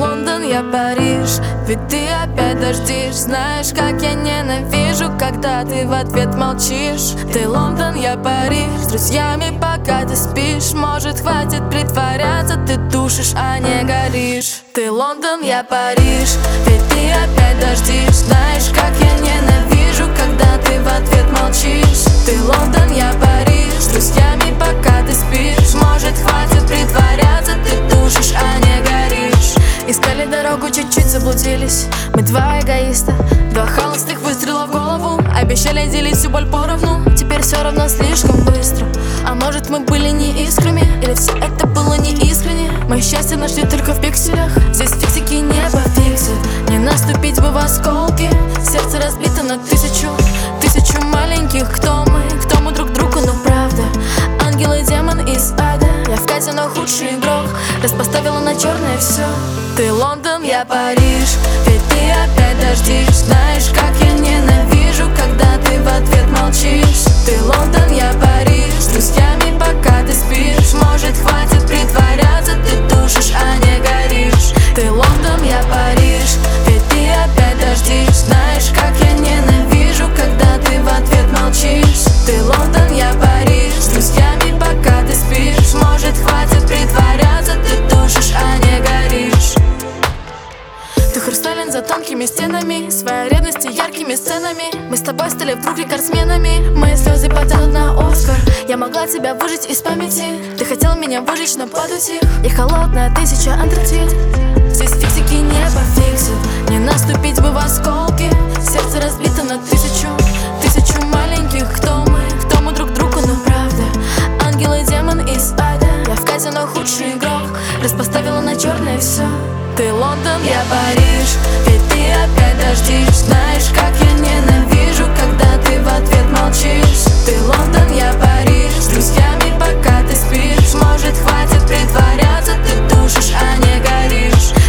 Лондон, я Париж, ведь ты опять дождишь. Знаешь, как я ненавижу, когда ты в ответ молчишь. Ты Лондон, я Париж, с друзьями пока ты спишь. Может, хватит притворяться, ты тушишь, а не горишь. Ты Лондон, я Париж, ведь ты опять дождишь. Знаешь, как я ненавижу, когда ты в ответ молчишь. Ты Лондон, я Париж, с друзьями пока ты спишь. Может, хватит притворяться, ты тушишь, а не горишь. Искали дорогу, чуть-чуть заблудились. Мы два эгоиста, два холостых выстрела в голову. Обещали делить всю боль поровну, теперь все равно слишком быстро. А может, мы были не искрами, или все это было не искренне. Мы счастье нашли только в пикселях. Здесь фиксики небо фиксят. Не наступить бы в осколки. Сердце разбито на тысячу маленьких. Кто мы друг другу, но правда. Ангел и демон из ада. Я в казино худший игрок, распоставила на черное все. Ты Лондон, я Париж, ведь ты опять дождишь. Знаешь, как я ненавижу, когда ты в ответ молчишь. Ты Лондон, я Париж, с друзьями пока ты спишь. Может, хватит притворяться, ты тушишь, а не горишь. Ты Лондон, я Париж, ведь ты опять дождишь. Знаешь, как я ненавижу, когда ты в ответ молчишь. Ты Лондон, я Париж, с друзьями пока ты спишь. Может, хватит притворяться, ты тушишь, а не горишь. Ты хрустален за тонкими стенами, своей ревности яркими сценами. Мы с тобой стали вдруг рекордсменами. Мои слезы потянут на Оскар. Я могла тебя выжить из памяти. Ты хотел меня выжечь, но подутих. И холодная 1000 Антарктид. Здесь фиксики небо фиксят. Не наступить бы в осколки. Сердце разбито на тысячу маленьких. Кто мы друг другу, но правда. Ангел и демон из ада. Я в казино худший игрок, распоставила на черное все. Ты Лондон, я Париж, ведь ты опять дождишь. Знаешь, как я ненавижу, когда ты в ответ молчишь. Ты Лондон, я Париж, с друзьями пока ты спишь. Может, хватит притворяться, ты тушишь, а не горишь.